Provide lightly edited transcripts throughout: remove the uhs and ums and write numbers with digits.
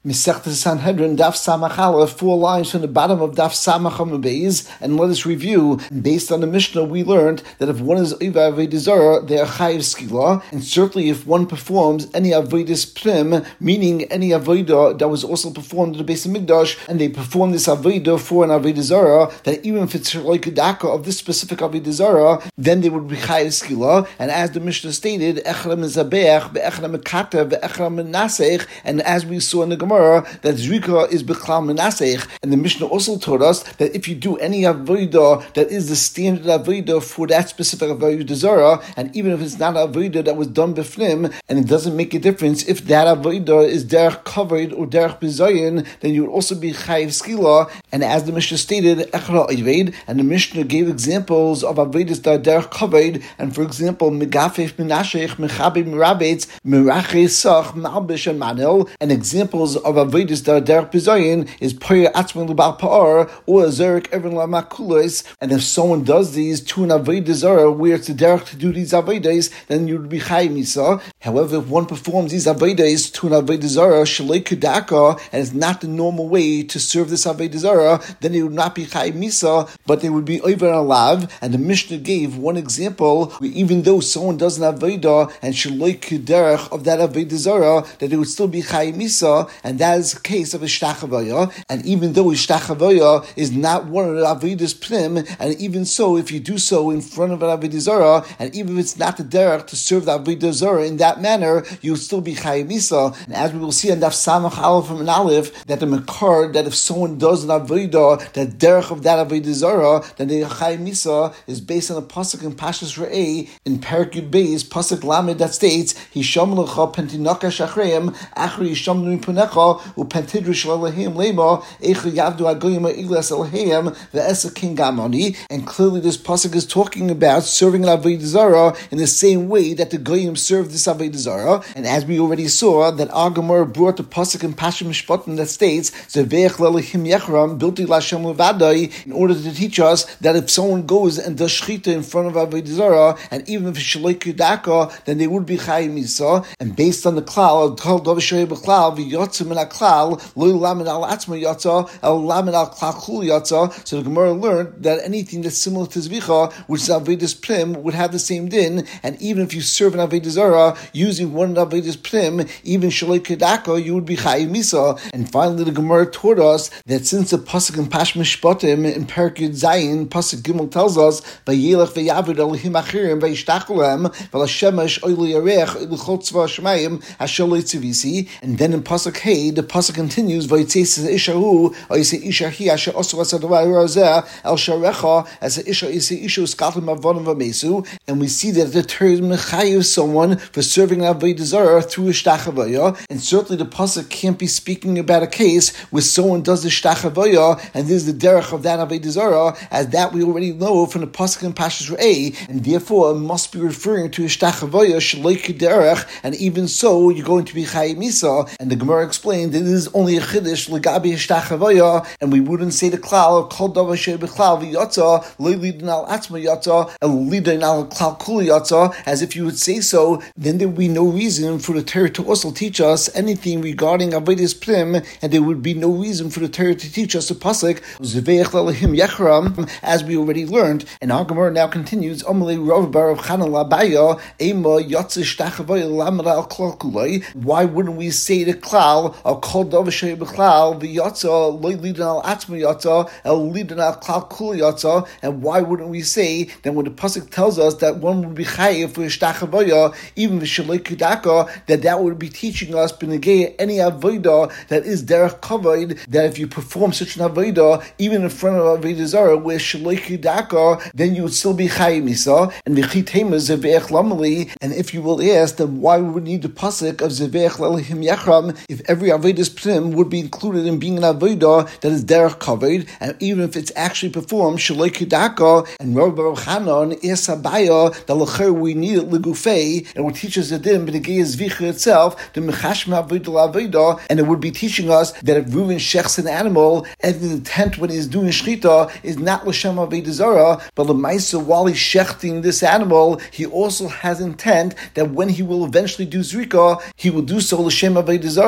Masechtas Sanhedrin, Daf Samach Aleph, 4 lines from the bottom of Daf Samach Amud Beis, and let us review. Based on the Mishnah, we learned that if one is Oiva Avodah Zarah, they are Chayiv Skila, and certainly if one performs any Avodas Prim, meaning any Avodah that was also performed in the Beis Hamikdash, and they perform this Avodah for an Avodah Zarah, that even if it's like a Daka of this specific Avodah Zarah, then they would be Chayiv Skila, and as the Mishnah stated, Echra Mezabeach, Be'echra Mekatev, Be'echra Menasech, and as we saw in the Gemara, that Zrika is B'chlal Menasech, and the Mishnah also taught us that if you do any Avodah that is the standard Avodah for that specific Avodah Zarah, and even if it's not an Avodah that was done B'fnim, and it doesn't make a difference if that Avodah is Derech Kavod or Derech Bizayin, then you would also be Chayiv Skila, and as the Mishnah stated, Echra Oived, and the Mishnah gave examples of Avodas that are Derech Kavod, and for example, Megafef Menashech, Mechabe Merabetz, Merache Sach, Malbish, and Manil, and examples of Avodas that are Derech Bizayin is Poyer Atzman L'Bal Pa'ar, or Zerek Even L'Makulos, and if someone does these to an Avodah Zarah where it's a Derech to do these Avodas, then you would be Chayiv Misa. However, if one performs these Avodas to an Avodah Zarah, Shalei Kedaka, and it's not the normal way to serve this Avodah Zarah, then it would not be Chayiv Misa, but they would be Over Alav, and the Mishnah gave one example where even though someone does an Avodah and Shalei Kederech of that Avodah Zarah, that it would still be Chayiv Misa, and that is the case of a Shtachavaya, and even though a Shtachavaya is not one of the Avodas Prim, and even so, if you do so in front of an Avodah Zarah, and even if it's not the derech to serve the Avodah Zarah in that manner, you'll still be Chayiv Misa. And as we will see on Daf Samach Aleph from an Aleph, that the Makar, that if someone does an Avodah, that derech of that Avodah Zarah, then the Chayiv Misa is based on a pasuk in Pashas Re'eh, in Perek Yud Beis, pasuk Lamed, that states, Hisham lecha pentinaka shachreim, achri Hisham nu'ipunecha, upentidrish lalehim lema, echa yavdu agoyim ha'iglas alehem, ve'esa king gamoni. And clearly this pasuk is talking about serving an Avodah Zarah in the same way that the Goyim served this Avodah Zarah. And as we already saw, that our Gemara brought the pasuk in Pashas Mishpatim that states, Zeveich lalehim yechram, bilti lashem levadai, in order to teach us that if someone goes and does shchita in front of Avodah Zarah, and even if it's shalei kedaka, then they would be Chayiv Misa. And based on the klal, told Davishoy b'klal, v'yotzim min klal, lo lamed al atzma yotza, el lamed al klal kul yotza. So the Gemara learned that anything that's similar to Zvicha, which is Avodas Prim, would have the same din, and even if you serve an Avodah Zarah using one of Avodas Prim, even Shalei Kedaka, you would be Chayiv Misa. And finally, the Gemara taught us that since the pasuk in Pashas Mishpatim in Perek Yud Zayin, pasuk Gimel tells us, Vayelech v'yavud alehim achirim v'yishtacholem v'lashemesh oili yarech l'chol tzva shemayim asher lo tzivisi. And then in pasuk Hey, the pasuk continues, Vayitzeis ishahu vayisei ishahi asher osu v'sadavah razeh el sharecha as a isha isei isha uskalim avonim v'mesu. And we see that the term mechayiv someone for serving an Avodah Zarah through a shtachavaya, and certainly the pasuk can't be speaking about a case where someone does the shtachavaya and this is the derech of that Avodah Zarah, as that we already know from the pasuk in Pashas Re'eh, and therefore it must be referring to a shtachavaya shalei kederech, and even so you're going to be Chayiv Misa. And the Gemara explained that this is only a chiddush legabi shtachavaya, and we wouldn't say the klal kol davar shei b'klal v'yotza lo lidin al atzma yotza el lidin al klal kul yotza. As if you would say so, then there would be no reason for the Torah to also teach us anything regarding Avodas Prim, and there would be no reason for the Torah to teach us the pasuk Zeveich lalehim yechram, as we already learned. And our Gemara now continues, Amalei Rav bar Chana labaya ema yotze shtachavaya lamed al klal kulay. Why wouldn't we say the klal al kol davar shei b'klal v'yotza lo lidin al atzma yotza el lidin al klal kul yotza? And why wouldn't we say that when the pasuk tells us that one would be chayiv for shtachavaya, even the shalei kedaka, that would be teaching us b'negei any avodah that is derech kavod, that if you perform such an avodah even in front of Avodah Zarah where shalei kedaka, then you would still be Chayiv Misa. And v'chitema zeveich lamali. And if you will ask, then why would we need the pasuk of zeveich lalehim yechram if every Avodas Prim would be included in being an avodah that is derech kavod, and even if it's actually performed shalei kedaka? And Rav bar Chanan is abaya that l'cher we need it legufei, and it would teach us the din b'negei zvicha itself, the mechashma avodah avodah, and it would be teaching us that if Reuven shechs an animal, and the intent when he's doing shchita is not l'shem avodah zarah, but l'maisa while he's shechting this animal, he also has intent that when he will eventually do zrika, he will do so l'shem avodah zarah,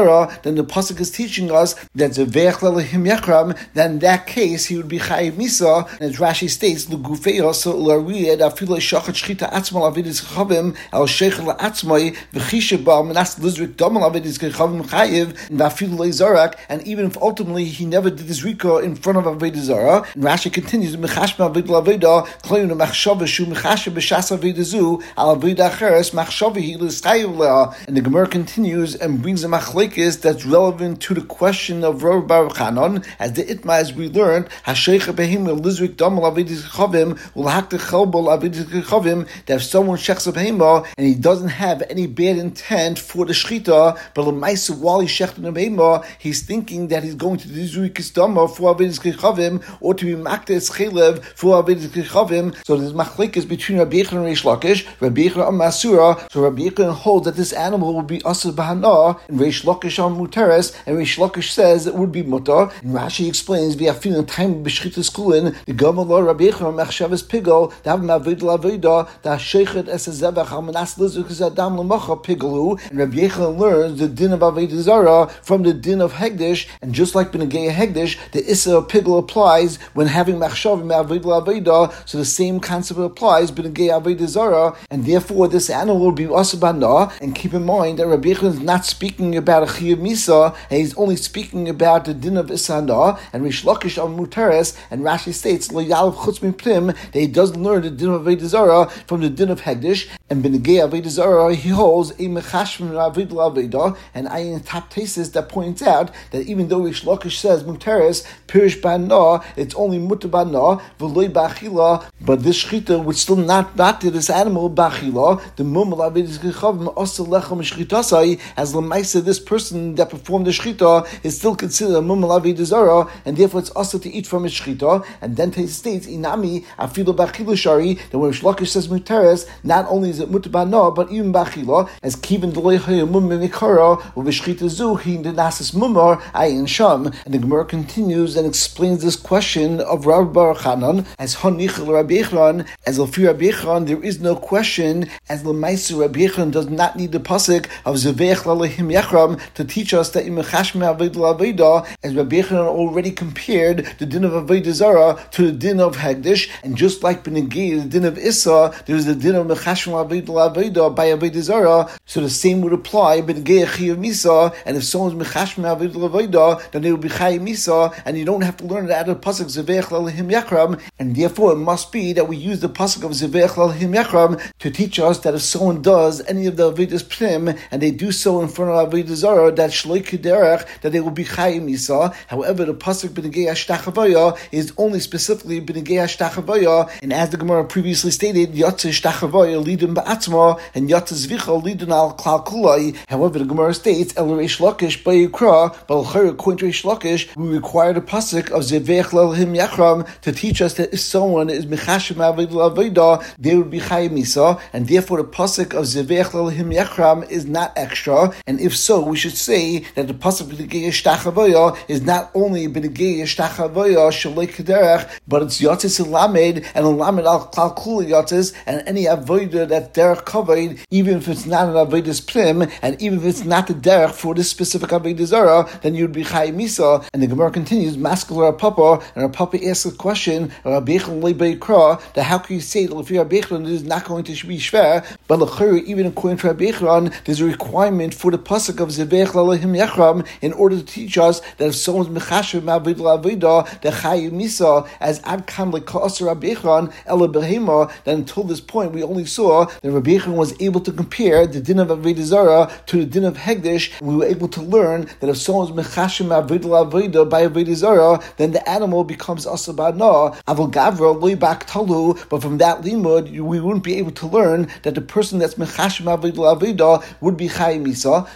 then the pasuk is teaching us that Zevech Lelehim Yachram, then in that case he would be Chayiv Misa, and as Rashi states, L'gufeya so L'ariyed Afilo Shachat Shchita Atzmal Avidis Chavim El Sheichel Atzmai V'chishe Ba Menas Lizrik Domal Avidis Chavim Chayiv and Afilo Leizarak, and even if ultimately he never did his rika in front of Avodah Zarah, and Rashi continues Mechashma Avidla Aveda Kloim Machshava Shu Mechashe B'Shas Avodah Zu Al Avodah Acheres Machshava Hi L'Schayiv Leah, and the Gemara continues and brings a machlekes that's relevant to the question of Rav Baruch Hanan, as the Itma, as we learned, Hashecha Behim Lizrik Domal Avidis Chavim will have to Chelbol Avidis Chavim, that if someone shechs a behema and he doesn't have any bad intent for the shchita, but l'maisa while he's shechting a behema, he's thinking that he's going to do Zurikis Dama for Avidis Chavim or to be Maktes Chelev for Avidis Chavim. So there's machlekes between Rabbi Yechon and Reish Lakish. Rabbi Yechon on Masura, so Rabbi Yechon holds that this animal will be Asur Bahana, and Reish Lakish on Muteres, and Reish Lakish says it would be Mutar. And Rashi explains, we have feeling time b'shchitas kulin, the Gamal Rabbi Yechon Mechshavas Pigel, the Havim Avidla Aveda, the Sheichet Es Zevach Al Manas Lizuk Zadam Lamacha Pigalu, and Rabbi Yechon learns the din of Avodah Zarah from the din of Hegdish, and just like Benegei Hegdish, the Issa of Pigel applies when having Machshavim Avidla Aveda, so the same concept applies Benegei Avodah Zarah, and therefore this animal will be Asabana. And keep in mind that Rabbi Yechon is not speaking about a Chiyuv Misa, and he's only speaking about the din of Isana, and Reish Lakish on Muteres, and Rashi states Lo Yalav Chutz Miplim, that he doesn't learn the din of Avodah Zarah from the din of Hegdish, and Benegei Avodah Zarah he holds a Mechashim Avidla Aveda, and Ayin Top Tesis that points out that even though Reish Lakish says Muteres Pirish Bana, it's only Mutar Bana V'loi Bachila, but this shchita would still not to this animal Bachila, the Mumel Avidis Chavim Asa Lechem Shchitasai, as Lamaisa this person that performed the shchita is still considered a Mumel Avodah Zarah, and therefore it's also to eat from his shchita. And then he states Inami Afilo Bachila Shari, that when Reish Lakish says Muteres, not only is it Mutar Bana but even Bachila, as Kivin Delei Hayamum Mikara or Vishchita Zu He Nasis Mumar Ayin Sham. And the Gemara continues and explains this question of Rav Baruch Hanan as Hanichel Rabbi Yechon, as Alfi Rabbi Yechon there is no question, as L'maisa Rabbi Yechon does not need the pasuk of Zevech Lelehim Yachram to teach us that in Mechashme Avidla Aveda, as Rabbi Yechon already compared the din of Avodah Zarah to the din of Hegdish, and just like Benegei the din of Issa, there is the din of Mechashme Avidla Aveda by Avodah Zarah, so the same would apply Benegei Chiyuv Misa, and if someone's Mechashme Avidla Aveda, then they will be Chayiv Misa, and you don't have to learn it out of the pasuk Zevech Lelehim Yachram, and therefore it must be that we use the pasuk of Zevech Lelehim Yachram to teach us that if someone does any of the Avodas Pnim, and they do so in front of Avodah Zarah, that Shloi Kederech, that they will be Chayiv Misa. However, the pasuk Benegei Ashtachavaya is only specifically Benegei Ashtachavaya, and as the Gemara previously stated, Yatze Ashtachavaya Lidun Ba'atzma, and Yatze Zvicha Lidun Al Klal Kulai. However, the Gemara states El Reish Lakish Ba'Yikra, but according to Reish Lakish, we require the pasuk of Zevech Lelehim Yachram to teach us that if someone is Mechashim Avidla Aveda, they would be Chayiv Misa, and therefore the pasuk of Zevech Lelehim Yachram is not extra. And if so, we should say that the pasuk Benegei Ashtachavaya is not only Benegei Ashtachavaya Shalei Kederech, but it's Yatzis Lamed, and a Lamed Al Klal Kula Yatzis, and any Avodah that derech covered, even if it's not an Avodas Pnim, and even if it's not the derech for this specific Avodah Zarah, then you'd be Chayiv Misa. And the Gemara continues, Maskal Rav Papa, and Rav Papa asks a question, Rabbi Yechon Leibei that how can you say that if Rabbi Yechon is not going to be shver, but even according to Rabbi Yechon, there's a requirement for the pasuk of Zevech Lelehim Yachram in order to teach us that if someone's Mechashev Ma'avidla Aveda, the Chayiv Misa, as Ad Kan Leka'asar Rabbi Yechon Ela Behema, that until this point we only saw that Rabbi Yechon was able to compare the din of Avodah Zarah to the din of Hegdish. We were able to learn that if someone's Mechashev Ma'avidla Aveda by Avodah Zarah, then the animal becomes Asabana. Avol Gavra Loi Bak Talu, but from that limud, we wouldn't be able to learn that the person that's Mechashev Ma'avidla Aveda would be Chayiv Misa,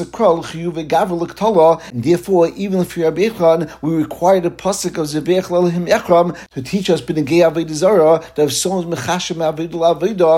and therefore, even if you're Rabbi Yechon, we require the pasuk of Zevech Lelehim Yachram to teach us Benegei Avodah Zarah that if someone's Mechashev Ma'avidla Aveda, then they'll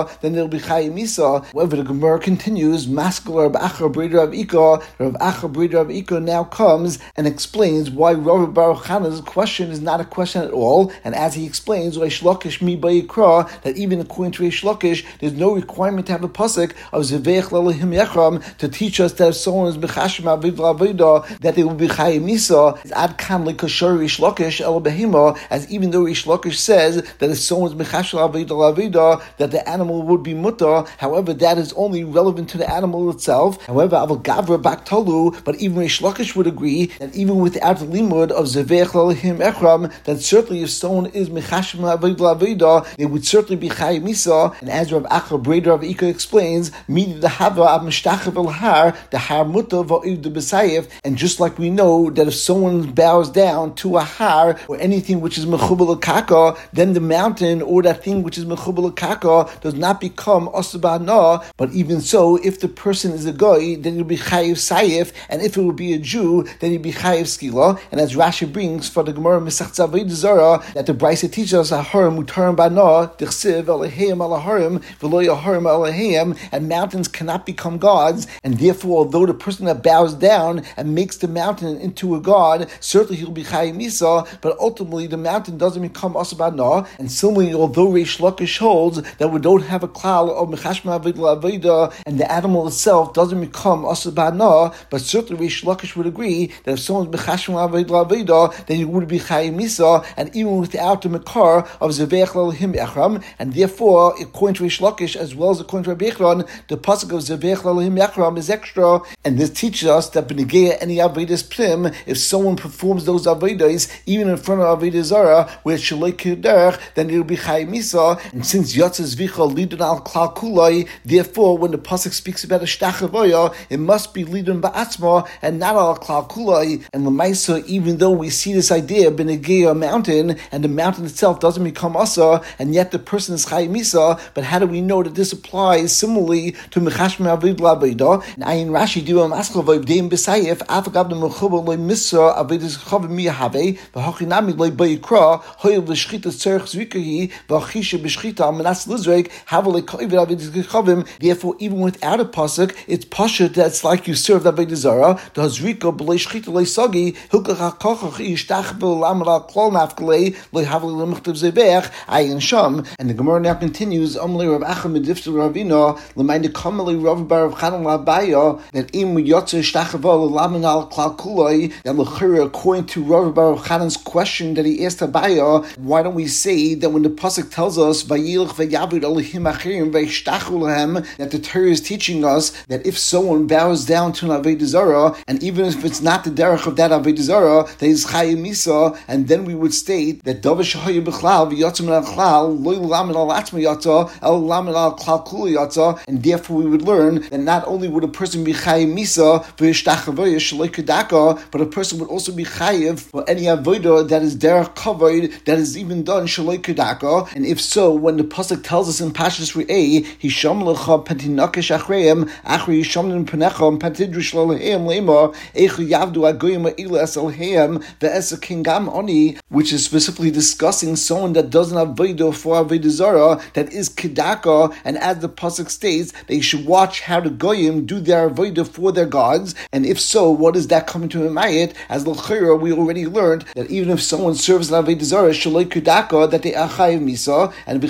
be chayiv misa. However, the Gemara continues, Maskal Rav Acha Breder Rav Ika. Rav Acha Breder Rav Ika now comes and explains why Rav Baruch Chana's question is not a question at all, and as he explains, Reish Lakish mi ba'yikra, that even according to Reish Lakish, there's no requirement to have a pasuk of Zevech Lalahim Yechram to teach us that if someone is Bechashim Aviv Lavida, that they will be Chayiv Misa. Ad Kan Lekashar Reish Lakish El Behema, as even though Reish Lakish says that if someone is Bechashim Aviv Lavida, that the animal would be mutter. However, that is only relevant to the animal itself. However, Aval Gavra Baktalu, but even Reish Lakish would agree that even without the limud of Zevech Lalahim Echram, that certainly if someone is Mechashim Aviv Lavida, they would certainly be Chayiv Misa. And as Rav Acha Breder Rav Ika explains, Midi the Hava Ab Mishtachav El Har, the Har Mutter Va'id the B'Sayif, and just like we know that if someone bows down to a har or anything which is Mechubal Kaka, then the mountain or that thing which is Mechubal Kaka does not become Osabana. But even so, if the person is a goy, then he'll be Chayiv Sayif, and if it would be a Jew, then he'd be Chayiv Skila. And as Rashi brings for the Gemara Mesach Tzavei Zara, that the Brisa teaches us Aharim Mutarim Bana, Dichsiv Eloheim Alaharim, V'lo Yaharim Eloheim, and mountains cannot become gods, and therefore, although the person that bows down and makes the mountain into a god, certainly he'll be Chayiv Misa, but ultimately the mountain doesn't become Asabana. And similarly, although Reish Lakish holds that we don't have a klal of Mechashma Aviv Lavida, and the animal itself doesn't become Asabana, but certainly Reish Lakish would agree that if someone's Mechashma Aviv Lavida, then he would be Chayiv Misa, and even without the Makar of Zevech Lalahim Echram, and therefore, according to Reish Lakish as well as according to Rabbi Yechron, the pasuk of Zevech Lalahim Echram is extra, and this teaches us that B'negeya any Avedas Plim, if someone performs those Avedas, even in front of Avedas Zara, where it's Shalei Kederach, then it will be Chayiv Misa, and since Yotzes Vicha Lidun Al Klal Kulai, therefore, when the pasuk speaks about a Shtachavoya, it must be Lidun Ba'atzma, and not Al Klal Kulai, and L'maisa, even though we see this idea, B'negeya mountain, and the mountain itself doesn't become Asa, and yet the person is Chayiv Misa, but how do we know that this applies similarly to Mechashme Aviv Lavida? And Ayin Rashi do Maskal V'Avdeim B'Sayif Avgab the Mechubal Lo Misra Avidas Chavim Miyahave V'Hachinami Lo B'Yikra Hoyev L'Shchita Tzerich Zvikahi V'Achisha B'Shchita Menas Lizrek Havel Koivid Avidas Chavim. Therefore, even without a pasuk, it's pashut that's like you served Avidas Zara. The Hazrika B'Lo Shchita Lo Sagi Hilkach HaKochach Yishtach B'Lamad Al Klal Nafkalei Lo Havel L'Mechtav Zebech Ayin Sham. And the Gemara now continues, Amalei Rav Acha Medifta Ravina, L'mayne Kamalei Rav Baruch Chanan Labaya, that Im Yotze Shtachava L'Lamin Al Klal Kulai, that L'chira, according to Rav Baruch Chanan's question that he asked Abaya, why don't we say that when the pasuk tells us Vayilch V'Yavud Elohim Achirim V'Yishtachu Lahem, that the Torah is teaching us that if someone bows down to an Avodah Zarah, and even if it's not the derech of that Avodah Zarah, that is Chayiv Misa, and then we would state that Davar Shehoyu B'Chlal V'Yotzim Al Chlal Lo L'Lamin Al Atzma Yotza El L'Lamin Al Klal Kula Yotza, and therefore we would learn that not only would a person be Chayiv Misa V'Yishtachavoya Shalei Kedaka, but a person would also be Chayiv for any Avodah that is derech kavod that is even done Shalei Kedaka. And if so, when the pasuk tells us in Pashas Re'eh, Hisham Lecha Pentinakesh Achreim Achri Yishamnim Penecham Pentidrish Lalehem Lema Echu Yavdu Agoyim Eilas Elheim Ve'esa Kingam Oni, which is specifically discussing someone that doesn't have Avodah for Avodah Zarah that is Kedaka, and as the pasuk states, they should watch how the Goyim do their Avodah for their gods. And if so, what is that coming to a mayit? As l'chira, we already learned that even if someone serves an Avodah Zarah Shalei Kedaka, that they are Chayiv Misa, and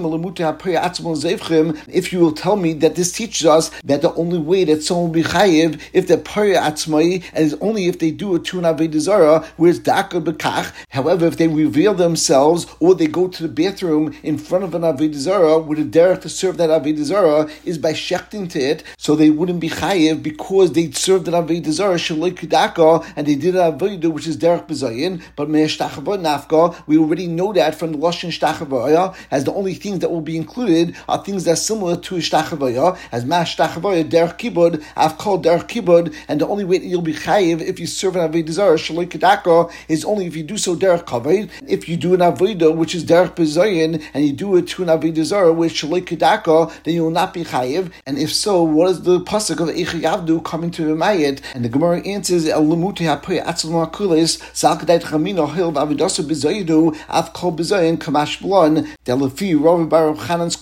if you will tell me that this teaches us that the only way that someone will be Chayiv if they're Parya Atzmai, and is only if they do it to an Avodah Zarah, whereas Daka Bekach. However, if they reveal themselves or they go to the bathroom in front of an Avodah Zarah, where the derech to serve that Avodah Zarah is by shechting to it, so they wouldn't be Chayiv because they served an Avodah Zarah Shalei Kedaka, and they did an Avodah which is derech B'Zayin. But Me'eshtachavoy Nafka, we already know that from the Lashon Shtachavoya, as the only things that will be included are things that are similar to Shtachavoya, as Ma'ashtachavoya derech Kibud, I've called derech Kibud, and the only way that you'll be Chayiv if you serve an Avodah Zarah Shalei Kedaka is only if you do so derech Kavod. If you do an Avodah which is derech B'Zayin, and you do it to an Avodah Zarah which Shalei Kedaka, then you will not be Chayiv. And if so, what is the pasuk of Eicha Yavdu coming to Mayit? And the Gemara answers, El Lemuti HaPoy Atzal Ma'kulis Salkadait Chamino Hil Vavidasu B'Zayidu Av Kol B'Zayin Kamash Blon. That Lefi Rav Baruch Chanan's question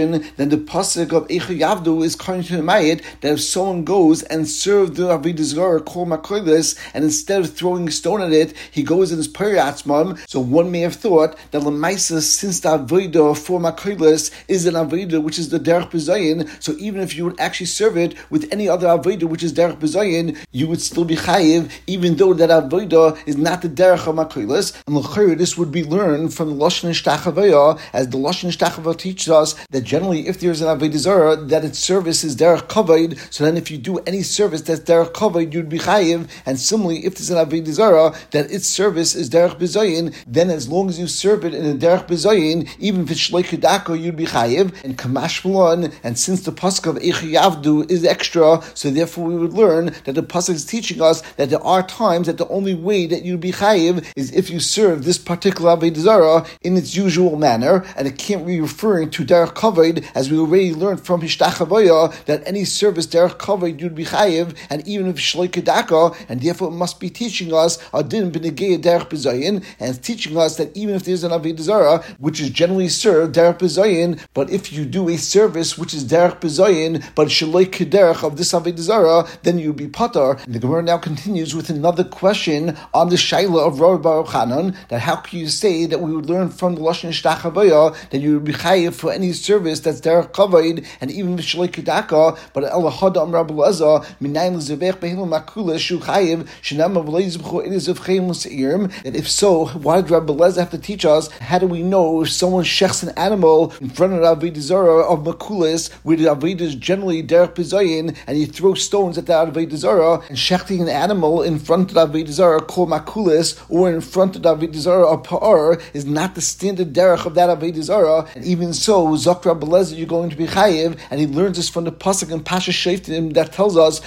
question, then the pasuk of Eicha Yavdu is coming to the mayit that if someone goes and serves the Avodah Zarah Kol Makolis, and instead of throwing a stone at it, he goes in his Peri-Atzmam, so one may have thought that Lamaisa, since the Avodah for Makolis is an Avodah which is the Derech B'Zayin, so even if you would actually serve it with any other Avodah which is Derech B'Zayin, you would still be Chayiv, even though that Avodah is not the Derech of Makolis. And l'chayr, this would be learned from the Lashon Shtachavaya, as the Lashon Shtachavaya teaches us that generally if there's an Avodah Zarah, that its service is Derech Kavod, so then if you do any service that's Derech Kavod, you'd be Chayiv. And similarly, if there's an Avodah Zarah, that its service is Derech B'Zayin, then as long as you serve it in a Derech B'Zayin, even if it's Shlei Kedaka, you'd be Chayiv. And Kamash Malon, and since the pasuk of Eicha Yavdu is extra, so therefore we would learn that the pasuk is teaching us that there are times that the only way that you'd be Chayiv is if you serve this particular Avodah Zarah in its usual manner, and it can't be referring to Derech Kavod, as we already learned from Hishtachavaya that any service Derech Kavod you'd be Chayiv, and even if Shlei Kedaka, and therefore it must be teaching us Adin B'Negei Derech B'Zayin, and it's teaching us that even if there's an Avodah Zarah which is generally served Derech B'Zayin, but if you do a service which is Derech B'Zayin, but Shlei Kederech of this Avodah Zarah, then you'd be Patar. And the Gemara now continues with another question on the Shaila of Rabbi Baruch Hanan, that how can you say that we would learn from the Lashon Shtachavaya that you would be Chayiv for any service that's Derech Kavod, and even Shlei Kedaka, but El Hadam Rabbi Lezer Minayin L'Zevech Behilu Makula Shu Chayiv Shenam Avleiz B'Cho Eliz of Chayim L'Seirim. That if so, why did Rabbi Lezer have to teach us? How do we know if someone shechs an animal in front of the Avodah Zarah of Makulis, where the Avodah is generally Derech B'Zayin, and you throw stones at the Avodah Zarah, and shechting an animal in front of the Avodah Zarah called Makulis, or in front of the Avodah Zarah of Pa'ar, is not the standard Derech of that Avodah Zarah. And even so, Zok Rabbi Lezer, you're going to be Chayiv, and he learns this from the pasuk in Pasha Shoftim that tells us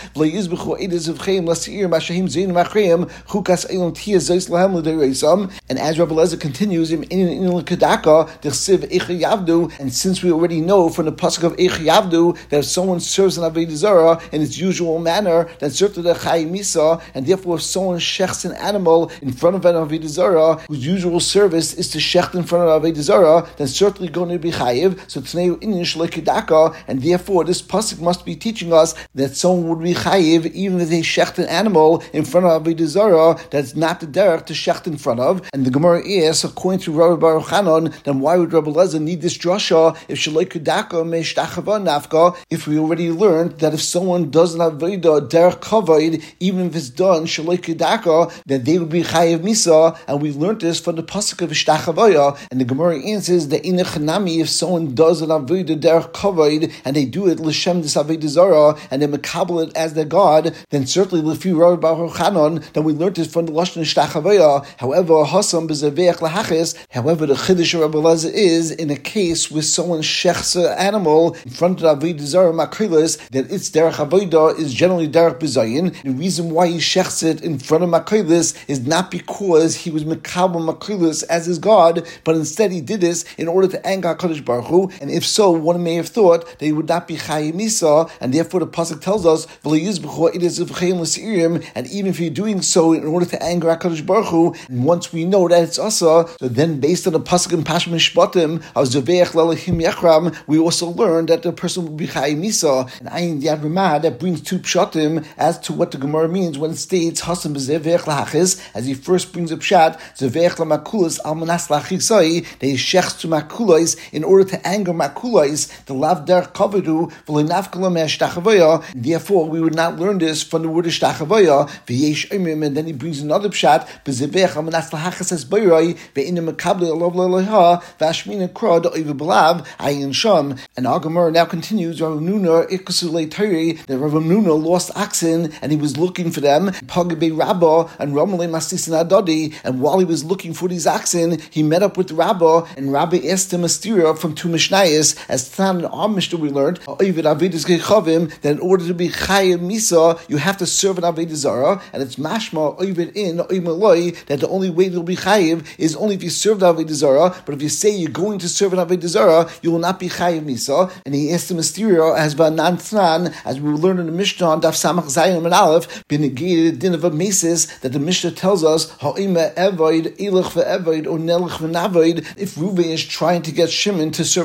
and as Rabbi Lezer continues in Kedaka, the Siv Eicha Yavdu, and since we already know from the pasuk of Eicha Yavdu that if someone serves an Avodah Zarah in its usual manner, then certainly the Chayim Misa, and therefore if someone shechs an animal in front of an Avodah Zarah whose usual service is to shecht in front of Avodah Zarah, then certainly going to be Chayiv. So Tnei Inyan Shlei Kedaka, and therefore this pasuk must be teaching us that someone would be Chayiv even if they shecht an animal in front of Avodah Zarah that's not the derech to shecht in front of. And the Gemara asks, according to Rabbi Baruch Hanan, then why would Rabbi Lezer need this drasha if Shlei Kedaka me shtachava nafka, if we already learned that if someone does an avodah derech kavod, even if it's done Shlei Kedaka, then they would be Chayiv Misa, and we learned this from the pasuk of Shtachavaya. And the Gemara answers that in a chanami, if someone does an avodah derech kavod and they do it l'shem this avodah zarah and they makabel it as their god, then certainly l'fi Rabbi Baruch Hanan, then we learned this from the Lashon Shtachavaya. However, Hasam b'zavech lahachis. However, the chiddush of Rabbi Lezer is in a case where someone shechs an animal in front of avodah zarah makrilas, that its derech avodah is generally derech b'zayin. The reason why he shechs it in front of makrilas is not because he was makabel makrilas as his god, but instead he did this in order to anger HaKadosh Baruch Hu. And if so, one may have thought that he would not be Chayiv Misa, and therefore the pasuk tells us, and even if you're doing so in order to anger HaKadosh Baruch Hu, and once we know that it's asa, so then based on the pasuk in Pashim Mishpatim, we also learned that the person will be Chayiv Misa. And Ayin Yad Ramah, that brings two pshatim as to what the Gemara means when it states Hasam b'zevech lahachis, as he first brings up pshat zevech lamakulas almanas lachisai, that he shechs to makulais in order to anger makulais, the lav der kavadu v'lenafkala me'ashtachavaya. Therefore, we would not learn this from the word ashtachavaya. V'yesh imim, and then he brings another pshat b'zevech almanas lachis as bayrai ve'inem makabli alav le'leha v'ashmina krod oiv b'lav ayin sham. And our Gemara now continues. Rav Nuna ikusulei Torah, that Rav Nuna lost oxen and he was looking for them. Pagabei Rabbah and Ramalei Masisin Adadi, and while he was looking for these oxen, he met up with Rabbah, and Rabbah asked him a stira from two Mishnayos, as Tan and our Mishnah we learned, that in order to be Chayiv Misa, you have to serve an Avodah Zarah, and it's mashma oivid in oimaloi, that the only way you'll be Chayiv is only if you serve the Avodah Zarah. But if you say you're going to serve an Avodah Zarah, you will not be Chayiv Misa. And he asked him a stira as Banan Tnan, as we will learn in the Mishnah on Daf Samach Zayin and Aleph, b'negated din of a mesis, that the Mishnah tells us ha'ima evoid elach ve'evoid or nelach v'navoid. If Reuven is trying to get Shimon to serve an Avodah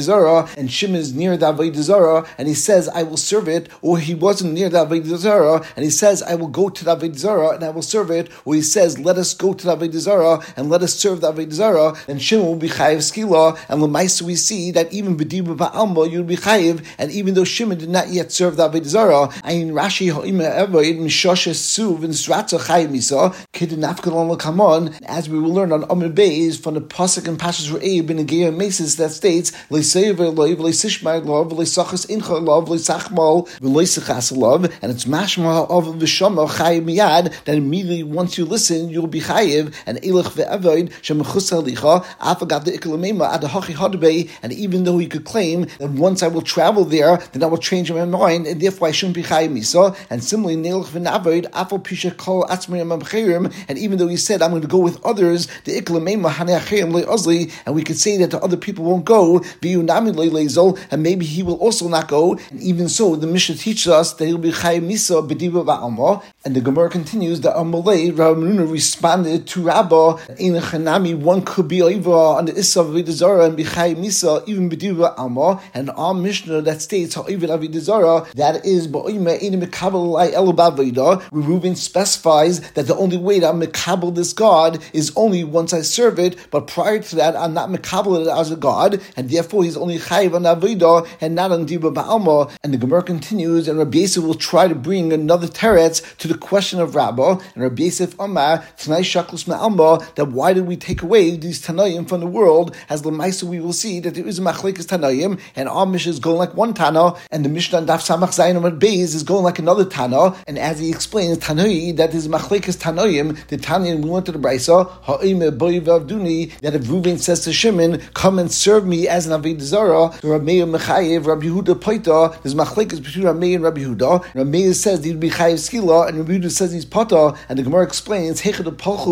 Zarah, and Shimon is near the Avodah Zarah, and he says, I will serve it, or he wasn't near the Avodah Zarah, and he says, I will go to the Avodah Zarah, and I will serve it, or he says, let us go to the Avodah Zarah, and let us serve the Avodah Zarah, then Shimon will be chayiv skila, and l'maisa we see that even b'dibur ba'alma, you will be chayiv, and even though Shimon did not yet serve the Avodah Zarah, ayin Rashi ha'ima evoid, mishoshes suv, and sratza chayiv misa, kidin nafkalon l'kamon, as we will learn on Amud Beis, from the Pasuk and Pashas Re'eb in the Geir Mesis that states, Le'seiver loiv, le'sishmai lov, le'sachas incha lov, le'sachmal, le'sachas lov, and it's mashma of v'shama chayiv miyad, that immediately once you listen, you'll be chayiv, and elech ve'evoid, shemechus halicha, afagad the ikalamema, ad hachi hadabei, and even though he could claim that once I will travel there, then I will change my mind, and therefore I shouldn't be chayiv misa, and similarly, neilech ve'navoid, afal pisha kol atzmei amamcherim, and even though he said, I'm going to go with others, the ikalamema haneachim le'ozli, and we could say that the other people won't go, v'yunami le'lezol, and maybe he will also not go, and even so, the Mishnah teaches us that he'll be chayiv misa b'diba ba'alma, and the Gemara continues that Amalei Rav Menuna responded to Rabba, in Chanami, one could be over on the Issa of Avodah Zarah and be chayiv misa even b'diba ba'alma, and our Mishnah that states ha'ived Avodah Zarah, that is ba'oime ein mekabel lai elo b'avodah, where Reuben specifies that the only way that I'm mekabel this God is only once I serve it, but prior to that I'm not mekabel it as a God, and therefore he's only chayiv on avodah and not on diba ba'alma. And the Gemara continues, and Rabbi Yosef will try to bring another teretz to the question of Rabbah, and Rabbi Yosef Amar Tanai Shaklus Me'alma, that why did we take away these Tanaim from the world? As Lemaisa we will see that there is a Machlekes Tanaim, and our Mishnah is going like one Tana, and the Mishnah Daf Samach Zayin Amud Beis is going like another Tana, and as he explains Tanai, that is Machlekes Tanaim, the Tanya we went to the Brisa, Ha'ime Boy Vavduni, that if Reuven says to Shimon, come and serve me as an Avodah Zarah, Rabbi Meir Mechayev, Rabbi Yehuda Paita, there's Machlekes between Rabbi Meir and Rabbi Yehuda. Rabbi Meir says he'd be chayiv skila, and Rabbi Yehuda says he's pata, and the Gemara explains that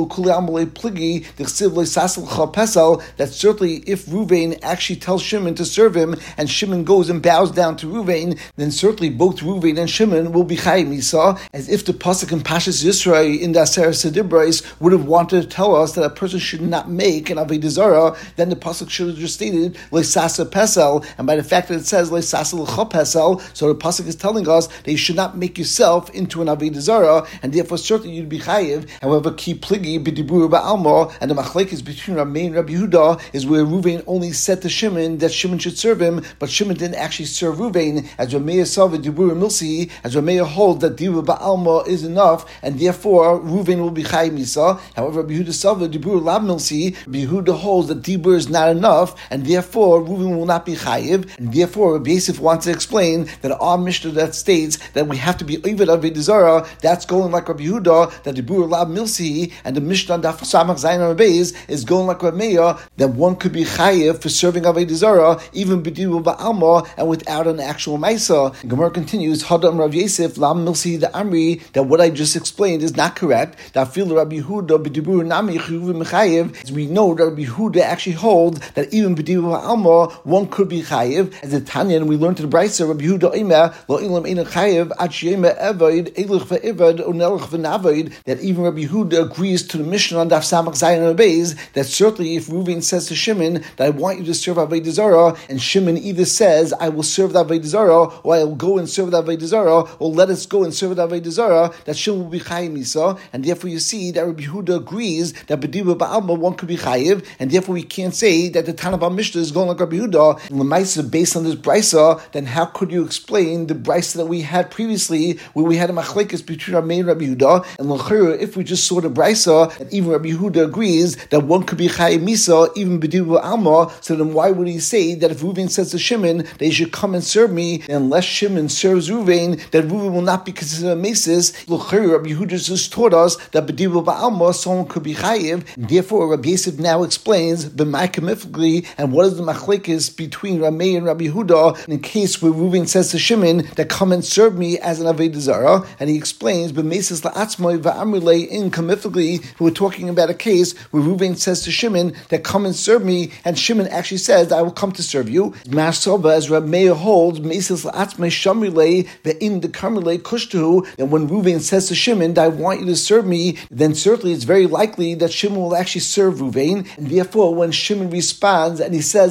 certainly if Reuven actually tells Shimon to serve him, and Shimon goes and bows down to Reuven, then certainly both Reuven and Shimon will be chayiv misa, as if the pasuk in Pashas Yisrael in the Aseret Sedibros would have wanted to tell us that a person should not make an Avodah Zarah, then the pasuk should have just stated leisasa pesel, and by the fact that it says leisasa l'cha pesel, so the pasuk is telling us that you should not make yourself into an Avodah Zarah, and therefore certainly you'd be chayiv. However, ki pligi b'dibur ba'alma, and the machlekes between Rabbi Meir and Rabbi Yehuda is where Reuven only said to Shimon that Shimon should serve him, but Shimon didn't actually serve Reuven, as Rabbi Meir saw with dibur milsi, as Rabbi Meir holds that dibur ba'alma is enough, and therefore Reuven will be chayiv misa. However, Rabbi Yehuda saw with dibur lav milsi, Rabbi Yehuda holds that dibur is not enough, and therefore Reuven will not be chayiv, and therefore Rabbi Yosef wants to explain that our Mishnah that states that we have to be Oived Avodah Zarah, that's going like Rabbi Yehuda, that the Bur Lab Milsi, and the Mishnah Daf Samach Zayin Amud Beis is going like Rabbi Meir, that one could be chayiv for serving Avodah Zarah, even b'dibu ba'alma, and without an actual Maisa. Gemara continues, Hadam Rav Yosef Lam Milsi the Amri, that what I just explained is not correct, that feel Rabbi Yehuda b'dibur nami chiyuv mechayiv, as we know that Rabbi Yehuda actually holds that even b'dibu ba'alma, one could be chayiv, as the Tanya, and we learned to the Brisa, Rabbi Yehuda Omer, lo ilam ein chayiv, ad sheyema evoid, elech ve'evad, onelech ve'navoid, that even Rabbi Yehuda agrees to the Mishnah on Daf Samach Zayin Amud Beis, that certainly if Reuven says to Shimon that I want you to serve Avodah Zarah, and Shimon either says I will serve the Avodah Zarah, or I will go and serve the Avodah Zarah, or let us go and serve the Avodah Zarah, that Shimon will be chayiv misa, and therefore you see that Rabbi Yehuda agrees that b'diba ba'alma one could be chayiv, and therefore we can't say that the Tana Mishnah is going like Rabbi Yehuda. And L'maisa, based on this brisa, then how could you explain the brisa that we had previously, where we had a machlekes between Rabbi Meir and Rabbi Yehuda? And l'chira, if we just saw the brisa, and even Rabbi Yehuda agrees that one could be chayiv misa, even b'diba ba'alma, so then why would he say that if Reuven says to Shimon that he should come and serve me, unless Shimon serves Reuven, that Reuven will not be considered a mesis? L'chira, Rabbi Yehuda just taught us that b'diba ba'alma someone could be chayiv, and therefore Rabbi Yosef now explains b'ma'ikamifically, and what is the machlekes between Rabbi Meir and Rabbi Yehuda in case where Reuven says to Shimon that come and serve me as an Avodah Zarah, and he explains b'mesis la'atzmoi va'amrilei in kamifically, we're talking about a case where Reuven says to Shimon that come and serve me, and Shimon actually says I will come to serve you. Masova, as Rabbi Meir holds, mesis la'atzmoi shamrilei ve'in the kamrilei kushtu, and when Reuven says to Shimon that I want you to serve me, then certainly it's very likely that Shimon will actually serve Reuven, and therefore when Shimon responds and he says I will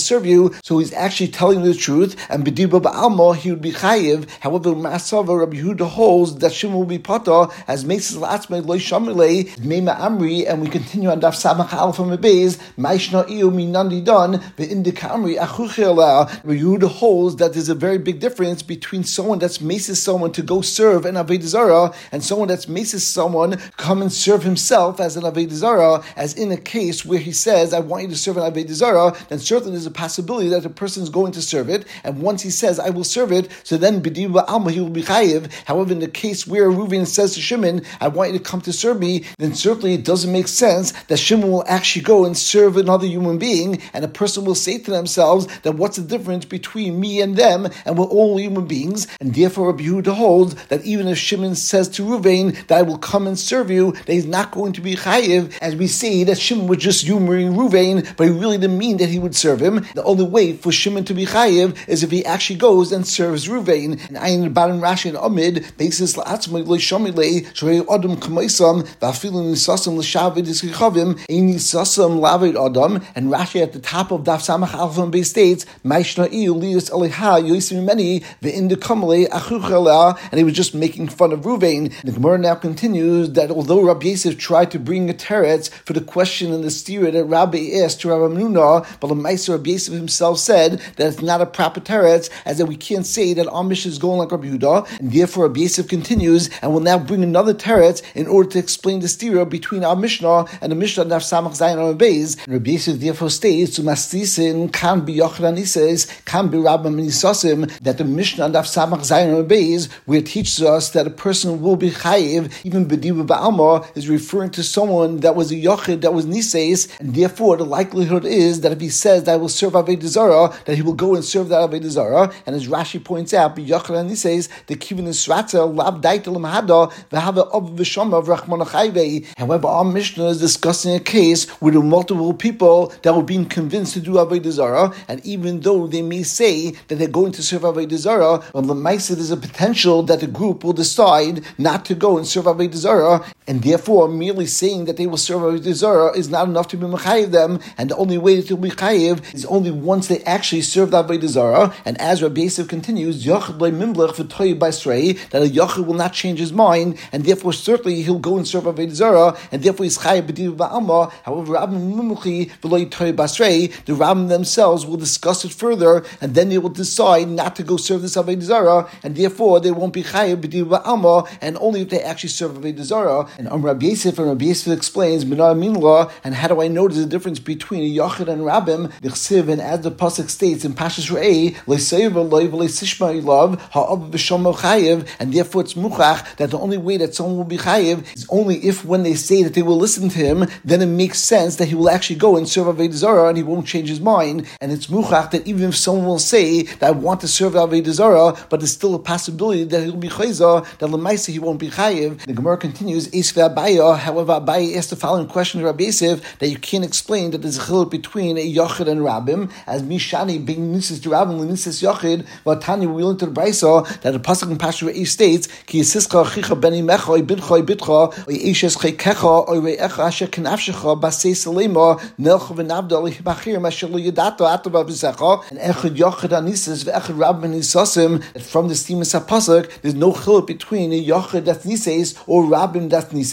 serve you, so he's actually telling the truth, and b'diba ba'alma, he would be chayiv. However, Masava Rabbi Yehuda holds that Shimon will be pata, as Mesis L'Atzmei Lo Shamilei, Meima Amri, and we continue on Daf Samach Aleph from Beis, Maishna Iu Minandi Dan, Ve'indika Amri Achuchela. Rabbi Yehuda holds that there's a very big difference between someone that's Mesis someone to go serve an Avodah Zarah, and someone that's Mesis someone come and serve himself as an Avodah Zarah, as in a case where he says, I want you to serve an Avodah Zarah, then certainly there's a possibility that the person is going to serve it, and once he says, I will serve it, so then B'diba Alma, he will be chayiv. However, in the case where Reuven says to Shimon, I want you to come to serve me, then certainly it doesn't make sense that Shimon will actually go and serve another human being, and a person will say to themselves that what's the difference between me and them, and we're all human beings, and therefore Rabbi Yehuda holds that even if Shimon says to Reuven that I will come and serve you, that he's not going to be chayiv, as we say that Shimon was just humoring Reuven, but he really didn't mean that he would serve him. The only way for Shimon to be chayiv is if he actually goes and serves Reuven. And Ayin Baran Rashi and Amid basis la'atzmei lo shamilei shrei adam k'maisam va'afilu nisasam l'shaved ischichavim ein nisasam laved adam. And Rashi at the top of Daf Samach Aleph and Beis states Maishna iu lius eliha yosim meni ve'indu kamalei achuchala, and he was just making fun of Reuven. The Gemara now continues that although Rabbi Yosef tried to bring a teretz for the question in the stira that Rabbi asked to Rabbi Menuna, but the Meiser Rabbi Yosef himself said that it's not a proper teretz, as that we can't say that our Mishnah is going like Rabbi Yehuda, and therefore Rabbi Yosef continues and will now bring another teretz in order to explain the stira between our Mishnah and the Mishnah Daf Samach Zayin on Beis. And Rabbi Yosef therefore states, "Umastisin kan bi Yochanan Nises, kan bi Rabbim Nisasim," that the Mishnah Daf Samach Zayin on Beis, where it teaches us that a person will be chayiv, even b'diba ba'alma, is referring to someone that was a yochid, that was nises, and therefore the likelihood is that if he says that I will serve Avodah Zarah, that he will go and serve that Avodah Zarah. And as Rashi points out, b'yochanan nises the kivin isratza lav daita l'mahada v'hava of v'shama of Rachmana Chayvei. However, our Mishnah is discussing a case where there were multiple people that were being convinced to do Avodah Zarah, and even though they may say that they're going to serve Avodah Zarah, well, the Maisa there's a potential that the group will decide not to go and serve Avodah Zarah, and therefore merely saying that they will serve Avodah Zarah is not enough to be mechayiv them, and the only way that they'll be chayiv is only once they actually serve the Avodah Zarah. And as Rabbi Yosef continues, Yochid lo mimlech v'toy b'asrei, that a Yochid will not change his mind, and therefore certainly he'll go and serve Avodah Zarah, and therefore he's chayiv b'diva ba'alma. However, Rabbim mimlechi v'lo toy b'asrei, the Rabbim themselves will discuss it further, and then they will decide not to go serve this Avodah Zarah, and therefore they won't be chayiv b'diva ba'alma, and only if they actually serve Avodah Zarah. And Rabbi Yosef, and Rabbi Yosef explains B'nai Minla, and how do I know there's a difference between a Yochid and Rabbim? The Chsiv, and as the pasuk states in Pashas Re'eh, Le'seiv Le'v Le'sishma Ilav Ha'av B'Shama Chayiv, and therefore it's muchach that the only way that someone will be chayiv is only if when they say that they will listen to him, then it makes sense that he will actually go and serve Avodah Zarah, and he won't change his mind. And it's muchach that even if someone will say that I want to serve Avodah Zarah, but there's still a possibility that he'll be chayza, that l'maisa he won't be chayiv. The Gemara continues, Abaya, however, Abaya asked the following question to Rabbi Yosef, that you can't explain that there's a chiluk between a Yochid and Rabbim, as Mishani being Nisis to Rabbim, Nisis Yochid, Vatani, we learned to the Brisa, that the pasuk in Pashas Re'eh states, Ki Yisischa Chicha Beni Mecha, Bidcha, Bidcha, Oishes Chekecha, Oirecha, Asher Kenafshecha, Basei Salema, Nelcha Venavda, Lihibachir, Mashalo Yadato, Atova Visecha, and Echad Yochid Anisis, Ve'echad Rabbim Nisasim, that from the Stimus HaPasuk, there's no chiluk between a Yochid that's Nises, or Rabbim that's Nises,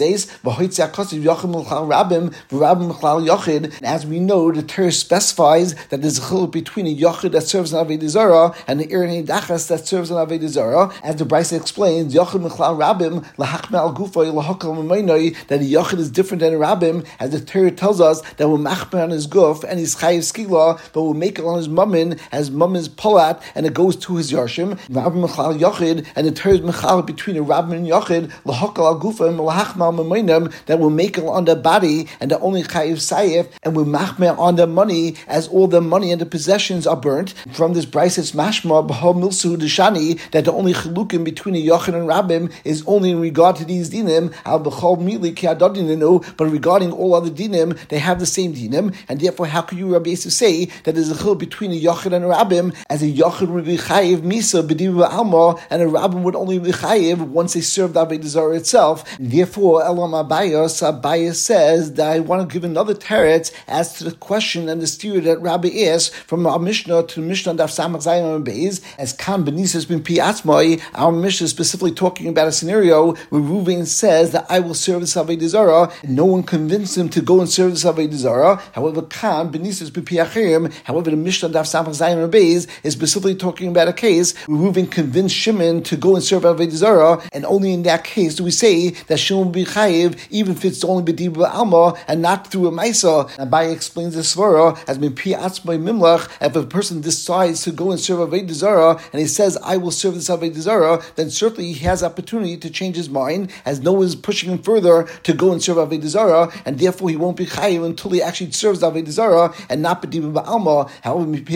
and as we know, the Torah specifies that there's a chiluk between a Yochid that serves an Avodah Zarah and the Irnei Dachas that serves an Avodah Zarah. As the Brisa explains, Yochid Mechlal Rabbim lahachme al gufay lahakal memoinoi, that a Yochid is different than a Rabbim, as the Torah tells us that we'll machmer on his guf and he's chayiv skila, but we'll make it on his mammon as mammon's polat, and it goes to his yarshim. Rabbim Mechlal Yochid, and the Torah is mechal between a Rabbim and Yochid lahakal al gufay and lahachme that will make it on the body, and the only chayiv sayif, and will machmer on the money, as all the money and the possessions are burnt. From this brayse it's mashma b'hol milsu deshani, that the only chilukim between a Yochid and Rabbim is only in regard to these dinim, al b'chol mili ki adodinenu, but regarding all other dinim, they have the same dinim, and therefore how could you, Rabbi Yosef, say that there's a chil between a Yochid and a Rabbim, as a Yochid would be chayiv misa b'diva alma, and a Rabbim would only be chayiv once they served Avodah Zarah itself. And therefore, Elam Abaya says that I want to give another teretz as to the question and the stira that Rabbi Rabbi asks from our Mishnah to the Mishnah Daf Samach Zayin and Beis, as Kan Benisus bin Pi Atzmai, our Mishnah is specifically talking about a scenario where Reuven says that I will serve this Avodah Zarah, and no one convinced him to go and serve this Avodah Zarah. However, Kan Benisus bin Pi Achirim, however, the Mishnah Daf Samach Zayin and Beis is specifically talking about a case where Reuven convinced Shimon to go and serve Avodah Zarah, and only in that case do we say that Shimon will be chayiv, even if it's only b'dibur alma and not through a maisa. And Abaye explains the svara as min pi atzmai mimlach. If a person decides to go and serve Avodah Zarah and he says, I will serve this Avodah Zarah, then certainly he has opportunity to change his mind, as no one is pushing him further to go and serve Avodah Zarah, and therefore he won't be chayiv until he actually serves Avodah Zarah and not b'dibur alma. However, in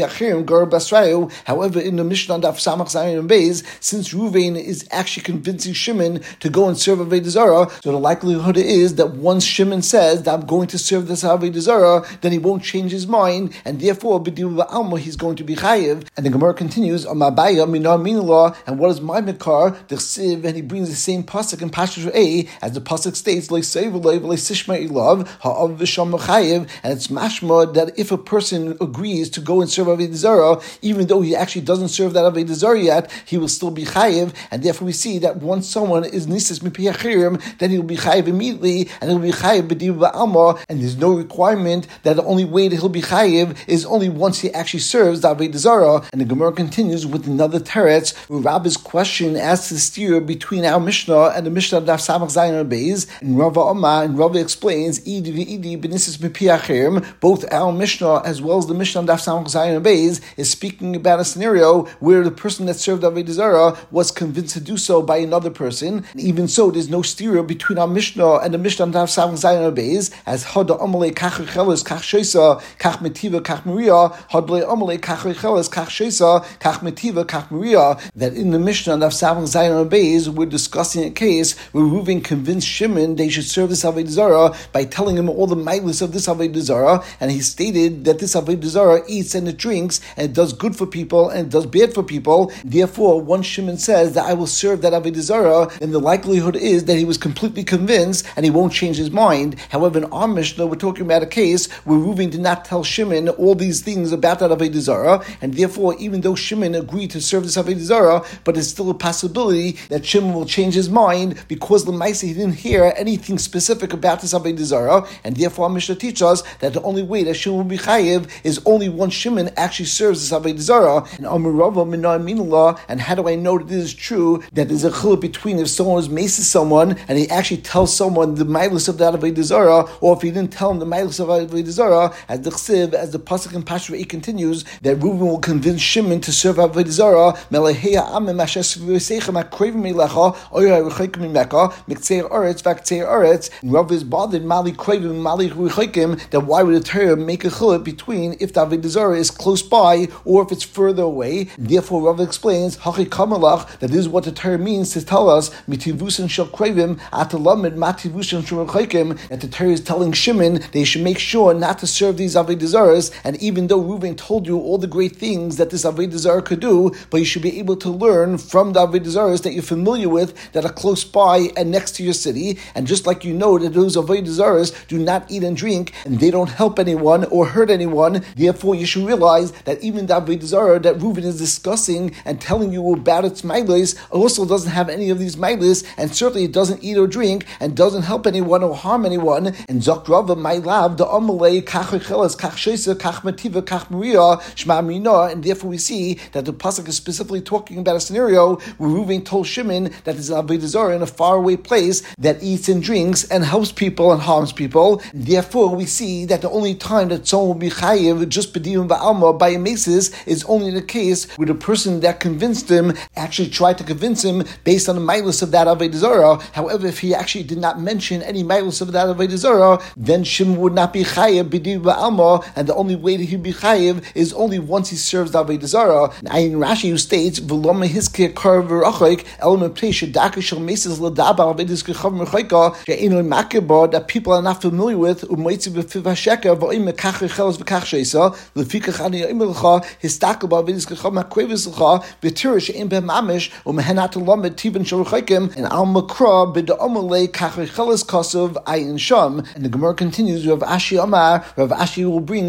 the Mishnah Daf Samach Zayin and Beis, since Reuven is actually convincing Shimon to go and serve Avodah Zarah, so the likelihood is that once Shimon says that I'm going to serve this Avodah Zarah, then he won't change his mind, and therefore b'divrei alma he's going to be chayiv. And the Gemara continues on Mabaya minar minullah, and what is my mikar? The chsiv, and he brings the same pasuk in Pashtus A as the pasuk states, like seiv like sishma ilav ha'av v'sham chayiv, and it's mashma that if a person agrees to go and serve Avodah Zarah, even though he actually doesn't serve that Avodah Zarah yet, he will still be chayiv. And therefore we see that once someone is nisis mipi achirim, then he will be chayiv immediately, and he will be chayiv b'divrei alma, and there's no requirement that the only way that he'll be chayiv is only once he actually serves the Avodah Zarah. And the Gemara continues with another teretz, where Rabbi's question as to the steer between our Mishnah and the Mishnah Daf Samach Zayin and Beis, and Rava Omar, and Rava explains, Idi v'idi b'nisis mipi achirim, both our Mishnah as well as the Mishnah Daf Samach Zayin and Beis is speaking about a scenario where the person that served Avodah Zarah was convinced to do so by another person. And even so, there's no stereo between our Mishnah and the Mishnah Daf Samach Zayin and Beis, as Hada Amalei Kach Recheles Kach Sheisa Kach Metiva Kach Maria Hadlei Amalei Kach Recheles Kach Sheisa Kach Metiva Kach Maria. That in the Mishnah Daf Samach Zayin and Beis we're discussing a case where Reuven convinced Shimon they should serve this Avodah Zarah by telling him all the milas of this Avodah Zarah, and he stated that this Avodah Zarah eats and it drinks and it does good for people and it does bad for people. Therefore, once Shimon says that I will serve that Avodah Zarah, then the likelihood is that he was completely convinced and he won't change his mind. However, in our Mishnah, we're talking about a case where Reuven did not tell Shimon all these things about that Avodah Zarah, and therefore, even though Shimon agreed to serve this Avodah Zarah, but it's still a possibility that Shimon will change his mind because L'maisa he didn't hear anything specific about this Avodah Zarah, and therefore our Mishnah teaches us that the only way that Shimon will be chayiv is only once Shimon actually serves this Avodah Zarah. And Amar Rava minar minullah, and how do I know that this is true? That there's a chiluk between if someone is maces someone and he actually tells someone the milas of that Avodah Zarah, or if he didn't tell him the milas of Avodah Zarah, as the chsiv, as the pasuk in Pashtus continues, that Reuven will convince Shimon to serve Avodah Zarah. Meleheya amem ashes v'seichem akrevim melecha oyer rechokim mimeka miktzei aretz v'aktzei aretz. And Rav is bothered mali krevim mali rechokim, that why would the Torah make a chiluk between if the Avodah Zarah is close by or if it's further away? Therefore, Rav explains hachi kamalach, that this is what the Torah means to tell us mitivusin shel krevim atalamed mativusin shel rechokim, that the Torah is telling Shimon they should make sure not to serve these Avodah Zarahs. And even though Reuven told you all the great things that this Avodah Zarah could do, but you should be able to learn from the Avodah Zarahs that you're familiar with, that are close by and next to your city. And just like you know that those Avodah Zarahs do not eat and drink, and they don't help anyone or hurt anyone, therefore you should realize that even the Avodah Zarah that Reuven is discussing and telling you about its milas also doesn't have any of these milas, and certainly it doesn't eat or drink and doesn't help anyone or harm anyone. And Zok Rava my love the Amalei Kach Recheles Kach Sheisa Kach Metiva Kach Maria Shema Mina. And therefore we see that the pasuk is specifically talking about a scenario where Reuven told Shimon that there's an Avodah Zarah in a faraway place that eats and drinks and helps people and harms people. And therefore we see that the only time that someone will be chayiv just b'divrei alma by a maces is only the case where the person that convinced him actually tried to convince him based on the milas of that Avodah Zarah. However, if he actually did not mention any milas of that Avodah Zarah, then Shimon would not be chayiv b'divrei alma, and the only way that he'd be chayiv is only once he serves the Avodah Zarah. Ayin Rashi, who states v'lo mehiskir kar v'rachok elam pnei shedaka shel maces l'dabar Avodas gechav merchayka she'eino makeba, that people are not familiar with u'moitzi b'fiv hasheka v'oim mekach recheles v'kach sheisa l'fikach ani imilcha histakel b'Avodas gechav makrevis l'cha v'tirah she'en b'mamish u'mehenat lamed tivan shel rechakim and al makra b'da'amalei kach recheles kasav ayin sham. And the Gemara continues, Rav Ashi Amar, Rav Ashi will bring another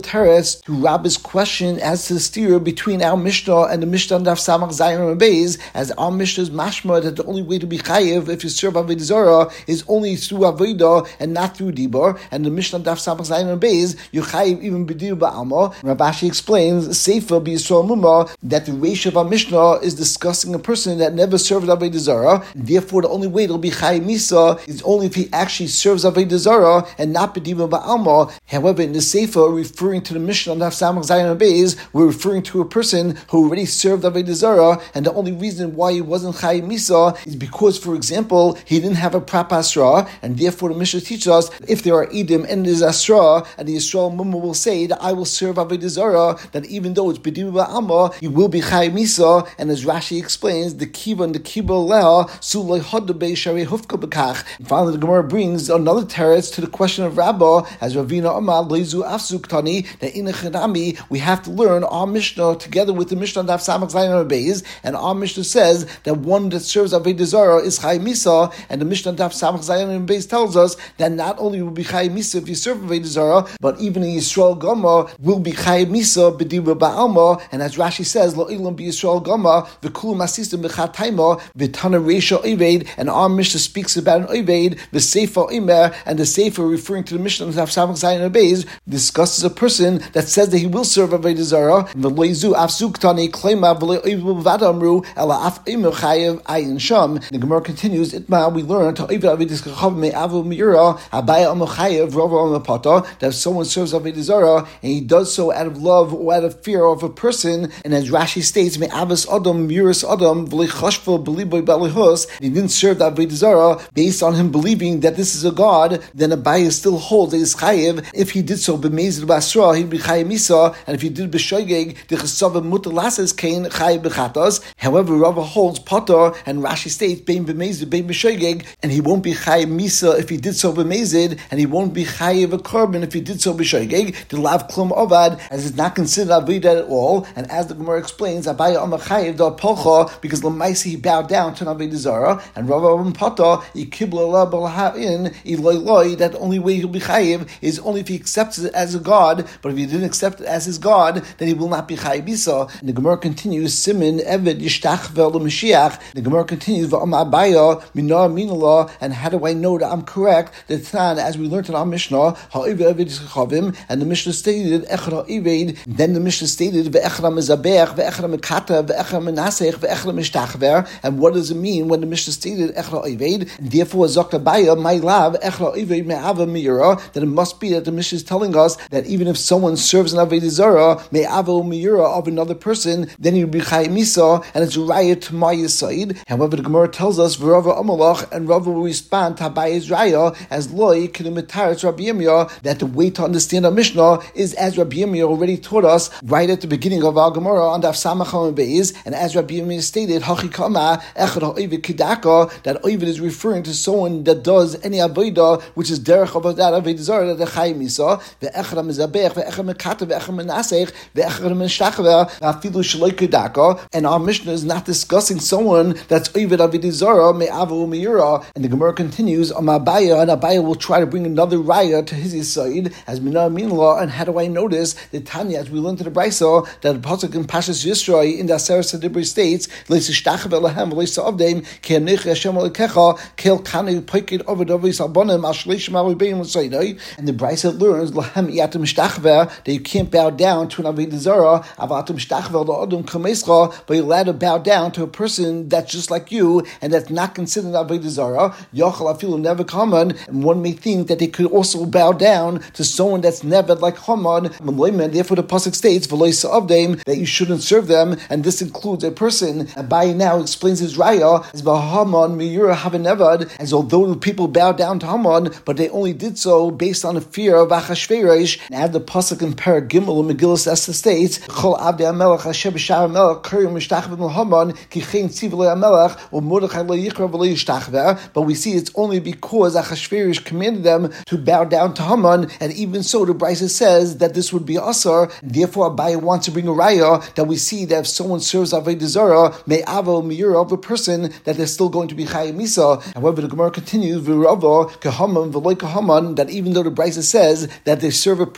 teretz to Rabbi's question as to the steer between our Mishnah and the Mishnah Daf Samach Zayin and Beis, as our Mishnah is mashma that the only way to be chayiv if you serve Avodah Zarah is only through Avodah and not through Dibur, and the Mishnah Daf Samach Zayin and Beis you chayiv even b'Dibur ba'alma. Rabashi explains Seifa b'Yisrael Muma that the ratio of our Mishnah is discussing a person that never served Avodah Zarah. Therefore, the only way it'll be chayiv misa is only if he actually serves Avodah Zarah and not b'Dibur ba'alma. However, in the Seifa referring to the Mishnah Daf Samach Zayin and Beis, we're referring to a person who already served Avodah Zarah, and the only reason why he wasn't chayiv misa is because, for example, he didn't have a prap asra, and therefore the Mishnah teaches us if there are idim and there's asra, and the Yisrael Mumma will say that I will serve Avodah Zarah, that even though it's b'dibur ba'alma, you will be chayiv misa. And as Rashi explains, the kiva and the kiba leha sulay hadabei sharei hufka b'kach. Finally, the Gemara brings another teretz to the question of Rabbah, as Ravina Amar leizu afsuk tani, that in a chedami we have to learn our Mishnah together with the Mishnah Daf Samach Zayin and Beis, and our Mishnah says that one that serves Avodah Zarah is chayiv misa, and the Mishnah Daf Samach Zayin and Beis tells us that not only will be chayiv misa if you serve Avodah Zarah, but even in Yisrael Gama will be chayiv misa b'dibur ba'alma. And as Rashi says, lo ilam b'Yisrael Gama v'kulu masistim b'chatayma v'tana reisha oived, and our Mishnah speaks about an oived v'seifa oimer, and the seifa referring to the Mishnah Daf Samach Zayin and Beis discusses a person that says that he will serve Avodah Zarah. V'loizu afsuk tani klema v'lo oived v'vadamru ela af oimer chayiv ayin sham. The Gemara continues, Itma, we learn to oived avidis kachav me'avu me'ira abaya amachayev rova amapata, that if someone serves Avodah Zarah and he does so out of love or out of fear of a person, and as Rashi states, me'avas adam miras adam v'leichashva b'liboy balihos, he didn't serve the Avodah Zarah based on him believing that this is a god, then Abaya still holds that he's chayev. If he did so b'mezid basra, he'd be chayev misa, and if he did b'shoigeg the chesava mutalases kain chayev b'chatas. However, Rava holds potter, and Rashi states bein b'mezid bein b'shoigeg, and he won't be chayev misa if he did so b'mezid, and he won't be chayev a korban if he did so b'shoigeg. The lav klum ovad, as it's not considered avodah at all, and as the Gemara explains, Abaya amar chayev da polcha, because l'maisi he bowed down to an avodah zarah, and Rava amar potter ikibla la b'la'in iloy, that the only way he'll be chayev is only if he accepts it as a god, but if he didn't accept it as his god, then he will not be chayev bisa. And the Gemara continues, Simin eved yishtach vel Mashiach. The Gemara continues, v'amar Abaya minar minala, and how do I know that I'm correct? The Tan, as we learned in our Mishnah, ha'ived eved chavim, and the Mishnah stated echra ived. Then the Mishnah stated ve'echra mezabech, ve'echra mekata, ve'echra menasech, ve'echra mishtachver. And what does it mean when the Mishnah stated echra ived? Therefore, Zok Abaya, my love, echra ived me'ava miyura, that it must be that the Mishnah is telling us that even if someone serves an avodah zarah me'ava miyura of another person, then he will be chayev misa, and it's raya to my side. However, the Gemara tells us v'rava amalach, and Rava will respond to Abaya's raya as loy k'nemetaretz Rabbi Yirmiyah, that the way to understand our Mishnah is as Rabbi Yirmiyah already taught us right at the beginning of our Gemara on Daf Samach and Beis, and as Rabbi Yirmiyah stated, hachikama echad ha'ovid kidaka, that ovid is referring to someone that does any avodah which is derech of that avodah zarah, that the chayev misa, ve'echad mezabech, ve'echad mekata, ve'echad menasech, ve'echad menashachver, afilu shloi kidaka. And our Mishnah is not discussing someone that's ovid avodah zarah me'avu me'ira. And the Gemara continues on Abaya, and Abaya will try to bring another raya to his side as minar minla. And how do I notice the Tanya, as we learned to the Brisa, that the pasuk in Pashas Yisroi in the Aseret Sedibri states, leisishtach v'lehem v'leisavdeim ke'anich Hashem alekecha kel kanu poikid ovedovis albonim al shleishim alubeim l'saydai. And the Brisa learns lahem yatim shtachver, that you can't bow down to an avodah zarah, avatim shtachver la'odum kamescha, but you're allowed to bow down to a person that's just like you and that's not considered avodah zarah. Yochel afilu never common, and one may think that they could also bow down to someone that's never like Haman. Therefore, the pasuk states that you shouldn't serve them, and this includes a person. Abaye now explains his raya as Haman miyura havenevad, as although the people bowed down to Haman, but they only did so based on the fear of Achashverosh. And as the pasuk in Perek Gimel in Megillas Esther states, Chol avdei Hamelech asher b'shar Hamelech kurim mishtachvim Haman kichein tziv Hamelech or Mordechai lo yikra v'lo yishtachver. But we see it's only because Achashverosh commanded them to bow down to Haman, and even so, the Brisa says that this would be asar. Therefore, Abaye wants to bring a raya that we see that if someone serves avodah zarah me'avo miyura of a person, that they're still going to be chayev misa. However, the Gemara continues v'rava kahaman v'loy kahaman, that even though the Brisa says that they serve a person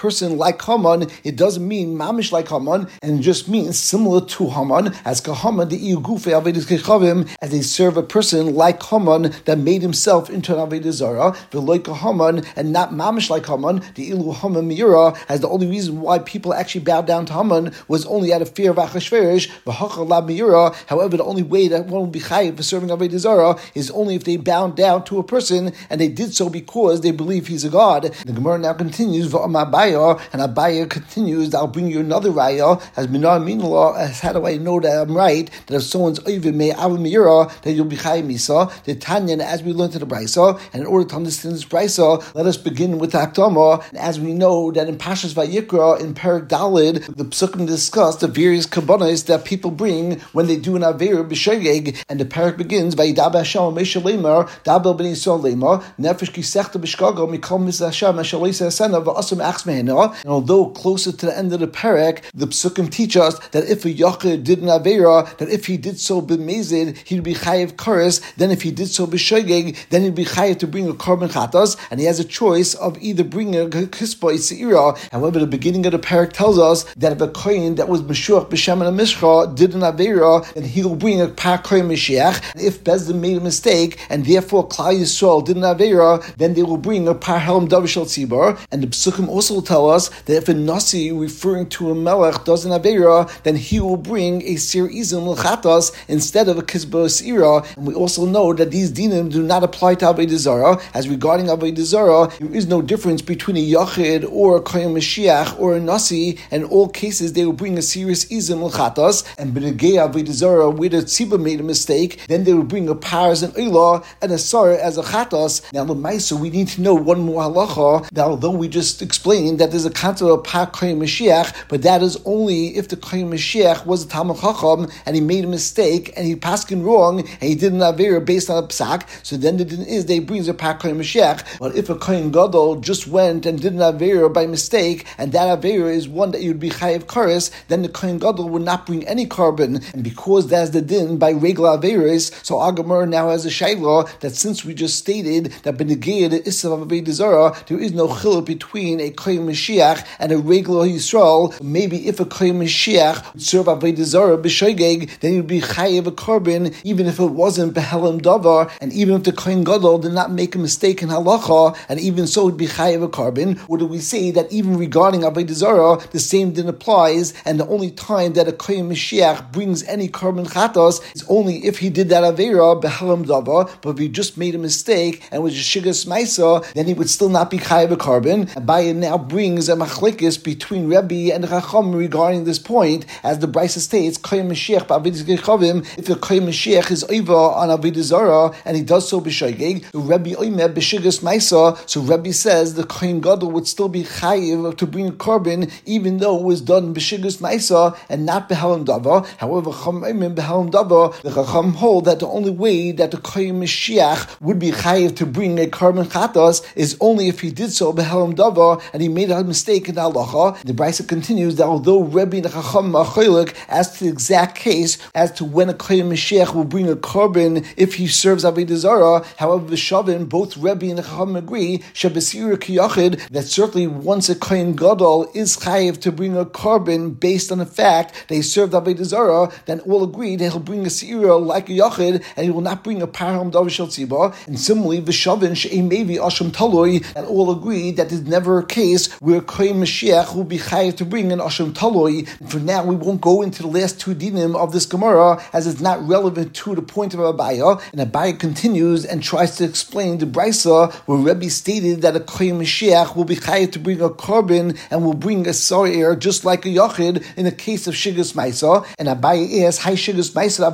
like Haman, it doesn't mean mamish like Haman, and it just means similar to Haman, as Haman the Iyugufe Avedis Kechavim, as they serve a person like Haman that made himself into an Avodah Zarah, the like Haman, and not mamish like Haman, the Ilu Haman Miura, as the only reason why people actually bowed down to Haman was only out of fear of Achashverosh, v'hachal la Miura. However, the only way that one will be chayiv for serving Avodah Zarah is only if they bowed down to a person, and they did so because they believe he's a god. The Gemara now continues, Abaya, and Abaya continues, I'll bring you another raya, as Minar Minullah, as how do I know that I'm right, that if someone's oivim may avim that you'll be chayiv misa, the Tanya, as we learned in the Brisa, and in order to understand this Brisa, let us begin with the Akdama. And as we know that in Pashas Vayikra, in Perek Dalid, the Psukim discuss the various kabbanas that people bring when they do an Aveir b'shegeg, and the Perek begins, Vayidab Hashem Moshe Lemar, Dabel ben Yisrael Lemar, Nefesh Kisechta B'shkago, Mikol Mis Hashem, Hashalisa Asena, V'asum Ach Mehena. And although closer to the end of the Perek, the Psukim teach us that if a Yachid did an Aveira, that if he did so b'mezid, he'd be chayiv kares. Then if he did so b'shogeg, then he'd be chayiv to bring a korban chatas, and he has a choice of either bringing a kispa seira. However, the beginning of the parak tells us that if a kohen that was meshuach b'shem and a mishcha did an aveira, then he will bring a par kohen mashiach. And if Bezdin made a mistake and therefore Klal Yisrael did an aveira, then they will bring a par helm davishal tzibur. And the psukim also tell us that if a nasi referring to a melech does an aveira, then he will bring a sir izim l'chatas instead of a kisba seira. And we also know that these dinim do not apply to Avodah Zarah. As regarding Avodah Zarah, there is no difference between a Yachid or a Kohen Mashiach or a Nasi. And in all cases, they will bring a serious izim l'chatas. And b'negei Avodah Zarah, where the tzibah made a mistake, then they will bring a pars and oila and a sarah as a chatas. Now, l'maisa, we need to know one more halacha. That although we just explained that there's a concept of par Kohen Mashiach, but that is only if the Kohen Mashiach was a Talmud Chacham and he made a mistake and he paskin wrong and he did an avera based on a psak. So then the din is they brings a par Kohen Mashiach. But if a Kohen Gadol just went and did an avera by mistake, and that avera is one that you'd be chayiv kares, then the Kohen Gadol would not bring any carbon. And because that's the din by regular averas, so Agamar now has a shayla that since we just stated that b'negei the isav Avodah Zarah, there is no chiluk between a Kohen Mashiach and a regular Yisrael. Maybe if a Kohen Mashiach would serve Avodah Zarah b'shogeg, then you'd be chayiv a carbon, even if it wasn't behelim davar, and even if the Kohen Gadol did not make a mistake in halacha, and even so it'd be chayiv a carbon. Or do we say that even regarding Avodah Zarah, the same din applies, and the only time that a Kohen Mashiach brings any carbon chatos is only if he did that avera behelim davar. But if he just made a mistake and was just shigas maisa, then he would still not be chayiv a carbon. Abaye now brings a machlekes between Rebbe and Chacham regarding this point, as the Brisa states, Kohen Mashiach ba'avidas gechavim. If the Kohen Mashiach is over on Avodah Zarah and he does so b'shogeg, the Rebbe oimer b'shigas maisa. So Rebbe says the Kohen Gadol would still be chayiv to bring a carbon, even though it was done b'shigas maisa and not behelim davar. However, Chacham oimer behelim davar. The Chacham hold that the only way that the Kohen Mashiach would be chayiv to bring a carbon chatas is only if he did so behelim davar and he made a mistake in halacha. The Brisa continues that although Rebbe and Chacham are chiluk as to the exact case as to when a Kohen Mashiach will bring a carbon if he serves Avodah Zarah, however, B'shavin, both Rebbe and Chacham agree Shabasira Kiyachid that certainly once a Kohen Gadol is chayiv to bring a carbon based on the fact that he served Avodah Zarah, then all agree that he'll bring a seira like a Yachid and he will not bring a parham davishal tzibah. And similarly, B'shavin She'em Mevi Asham Taloi, and all agree that there's never a case where a Kohen Mashiach will be chayiv to bring an Asham Taloi. And for now, we won't go into the last two dinim of this Gemara as it's not relevant to the point of Abaya. And Abaya continues and tries to explain the Brisa where Rebbe stated that a Kohen Mashiach will be chayiv to bring a carbon and will bring a sair just like a Yachid in the case of Shigas Maisa. And Abaya asks, Hi Shigas Maisa,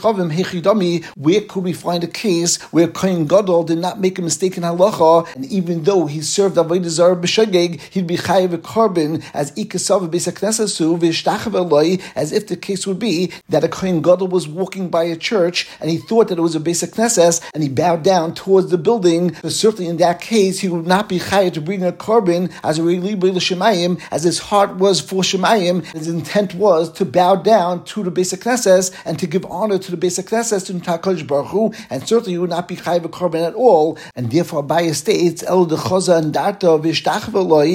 where could we find a case where Kohen Gadol did not make a mistake in halacha, and even though he served Avodah Zarah b'shogeg, he'd be chayiv a carbon as ikasav b'saknesasu v'ishtachav eloi, as if the case would be that a Kohen Gadol was walking by a church and he thought that it was a Beis Knesses and he bowed down towards the building. So certainly in that case, he would not be chayiv to bring a carbon as a relibi l'shemayim, as his heart was for shemayim. His intent was to bow down to the Beis Knesses and to give honor to the Beis Knesses to HaKadosh Baruch Hu, and certainly he would not be chayiv a carbon at all. And therefore, Abaya states, El dechoza and darta v'ishtach v'loi. If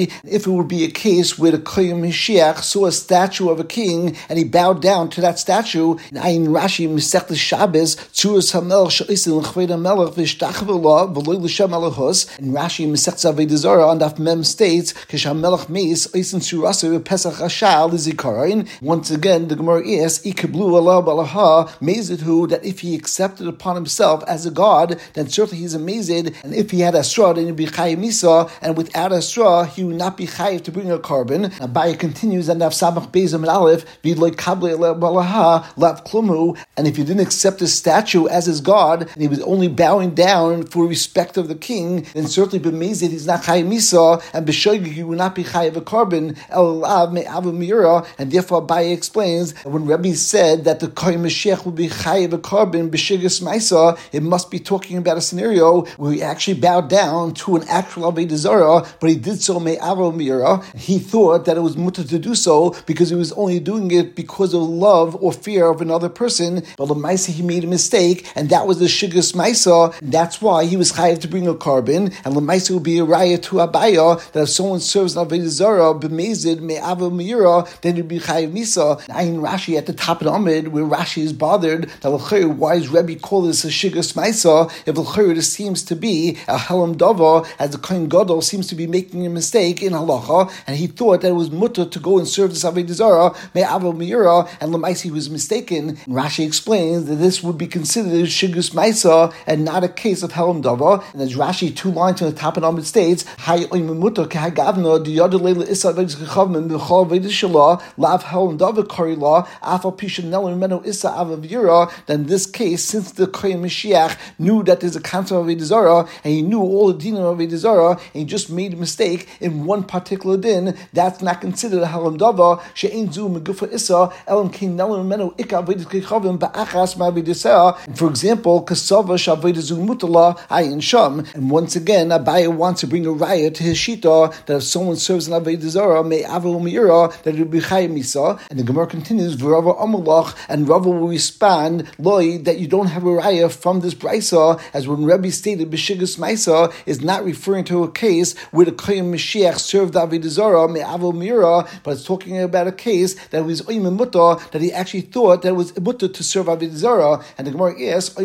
if it would be a case where the Kohen Mashiach saw a statue of a king and he bowed down to that statue. In Ayin Rashi Masechtas Shabbos, Tzuras HaMelech She'osin L'Chved HaMelech V'Yishtachvu Lo V'Lo L'Shem Malachos. In Rashi Masechtas Avodah Zarah on Daf Mem states, Kish HaMelech Meis Osin Tzurasa V'Pesach Hashal L'Zikaron. Once again, the Gemara asks, Ikablu Allah Balaha Mezidhu, that if he accepted upon himself as a god, then certainly he's a Mezid, and if he had Asra, then he'd be Chayiv Misa, and without Asra, he would not be Chayiv to bring a carbon. Abaye continues, and Daf Samach Beis Amud Aleph, V'Lo Kable Allah Balaha Lav Klumu, and if you didn't accept his statue as his god, and he was only bowing down for respect of the king, then certainly b'mezid he's not chayiv misa, and b'shoigig he will not be chayiv a carbon el lav me'avu mira. And therefore Abaye explains that when Rebbe said that the Kohen Mashiach would be chayiv a carbon b'shigas ma'isa, it must be talking about a scenario where he actually bowed down to an actual avodah zarah, but he did so me'avu mira. He thought that it was mutter to do so because he was only doing it because of love or fear of another person, but the Maisa he made a mistake, and that was the Shigas Maisa. That's why he was chayav to bring a carbon, and the Maisa would be a raya to Abaya that if someone serves an avodah zarah b'mezid me'ava meira, then he'd be chayav misa. Ayin Rashi at the top of the Amid, where Rashi is bothered that l'chayr, why is Rebbe call this a Shigas Maisa if l'chayr this seems to be a Helam Dava, as the Kohen Gadol seems to be making a mistake in halacha, and he thought that it was mutter to go and serve this avodah zarah me'ava meira, and l'maisi was mistaken. Rashi explains that this would be considered Shigus Maisa and not a case of Helam Dava. And as Rashi 2 lines on the top of the Amid states, Hay Oymemuta Kahagavna Diyadu Leila Issa Vegchavman B'chol Vedishala Lav Helam Dava Karila Afal Pishan Neler Meno Issa Avavira. Then in this case, since the Kohen Mashiach knew that there's a concept of Avodah Zarah, and he knew all the din of Avodah Zarah, and he just made a mistake in one particular din, that's not considered a Helam Dava. She'ein Zu Megufa Issa Elam King Neler Meno Ika Vedik Chavim Ba'achas Ma'avidisah. For example, Kasava Shaveda Zumutala Ayin Sham. And once again, Abaye wants to bring a raya to his shita that if someone serves an Avodah Zarah may Avu Meira, that it will be Chayiv Misa. And the Gemara continues, V'Rava Amalach, and Rava will respond, Loi, that you don't have a raya from this brisa, as when Rebbe stated B'Shigas Maisa is not referring to a case where the Kohen Mashiach served Avodah Zarah may Avu Meira, but it's talking about a case that was Oyim Mutta, that he actually thought that it was Mutta to serve Avodah Zarah. And the Gemara asks,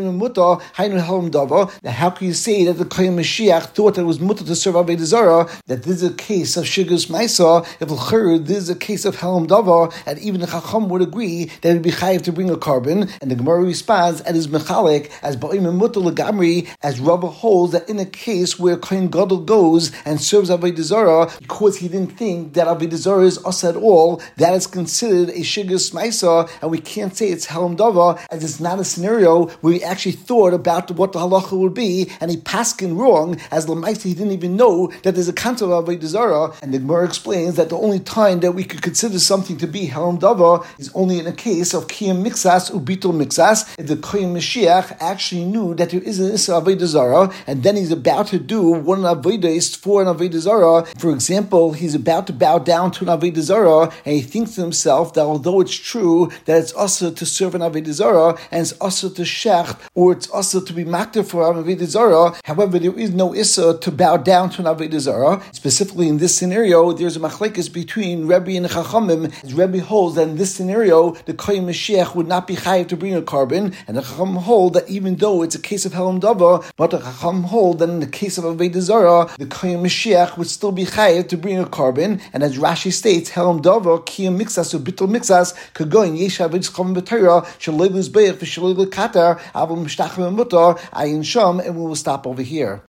now how can you say that the Kohen Mashiach thought that it was mutter to serve Avodah Zarah, that this is a case of Shigas Maisa, if l'chayr this is a case of Helam Dava, and even the Chacham would agree that it would be chayiv to bring a carbon? And the Gemara responds, and is mechalik, as Ba'im Mutter Lagamri, as Rava holds that in a case where Kohen Gadol goes and serves Avodah Zarah, because he didn't think that Avodah Zarah is us at all, that is considered a Shigas Maisa, and we can't say it's Helam Dava, as it's not a scenario where he actually thought about what the halacha would be, and he paskin wrong, as Lamaisa he didn't even know that there's a concept of Avodah Zarah. And the Gemara explains that the only time that we could consider something to be Helam Dava is only in a case of Kiyam Mixas Ubitul Mixas, if the Kohen Mashiach actually knew that there is an Issa Avodah Zarah, and then he's about to do one Avodah for an Avodah Zarah. For example, he's about to bow down to an Avodah Zarah, and he thinks to himself that although it's true that it's also to serve an Avodah Zarah, and it's also to shecht, or it's also to be makter for an Avodah Zarah, however, there is no Issa to bow down to an Avodah Zarah. Specifically in this scenario, there's a machlekes between Rebbe and the Chachamim, as Rebbe holds that in this scenario, the Kohen Mashiach would not be chayiv to bring a carbon, and the Chacham hold that even though it's a case of Helam Dava, but the Chacham hold that in the case of Avodah Zarah, the Kohen Mashiach would still be chayiv to bring a carbon. And as Rashi states, Helam Dava, Kiyam Mixas, or Bitul Mixas, Kagoin, Yesha Avodah Chavim B'Torah, Shaloi L'Zbeich, V'Shaloi L'Katar, Avol Mishtachim Mutar, Ayin Sham, and we will stop over here.